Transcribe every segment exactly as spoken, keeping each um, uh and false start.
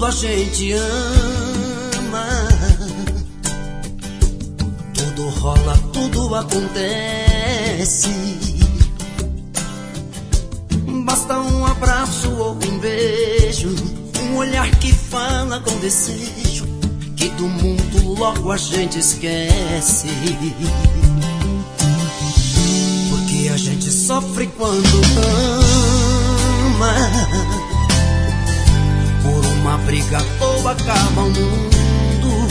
a gente ama, tudo rola, tudo acontece. Basta um abraço ou um beijo, um olhar que fala com desejo, que do mundo logo a gente esquece. Porque a gente sofre quando ama, por uma briga à toa acaba o mundo.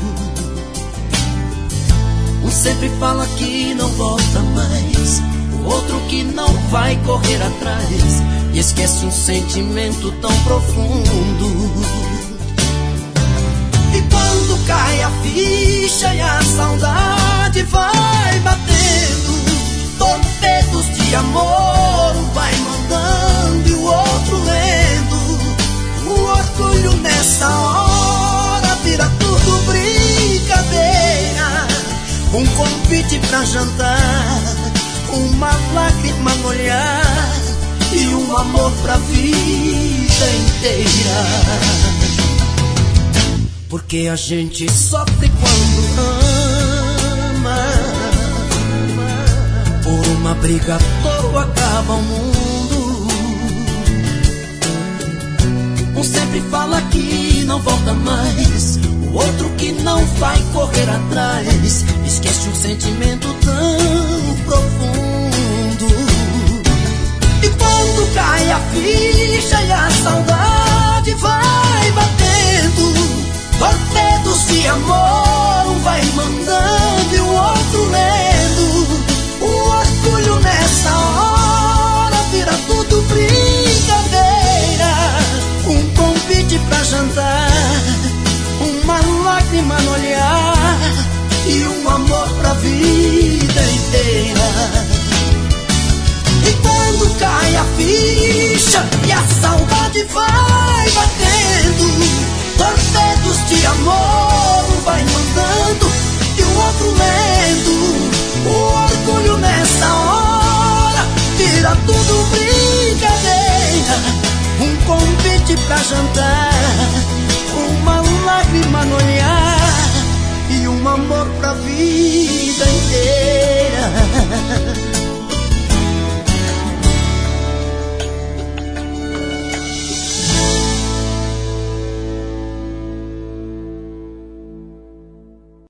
Um sempre fala que não volta mais, o outro que não vai correr atrás, e esquece um sentimento tão profundo. E quando cai a ficha e a saudade vai batendo, torpedos de amor vai mandando e o outro lendo. O orgulho nessa hora vira tudo brincadeira, um convite pra jantar, uma lágrima no olhar e um amor pra vida inteira. Porque a gente sofre quando ama, por uma briga à toa acaba o mundo. Um sempre fala que não volta mais, o outro que não vai correr atrás, esquece um sentimento tão profundo. E quando cai a ficha e a saudade vai batendo, torpedos de amor um vai mandando e o outro lendo. O orgulho nessa hora vira tudo brincadeira, um convite pra jantar, uma lágrima no olhar e um amor pra vida inteira. E quando cai a ficha e a saudade vai batendo, torpedos de amor um vai mandando e o outro lendo. O orgulho nessa hora vira tudo brincadeira, um convite pra jantar, uma lágrima no olhar e um amor pra vida inteira.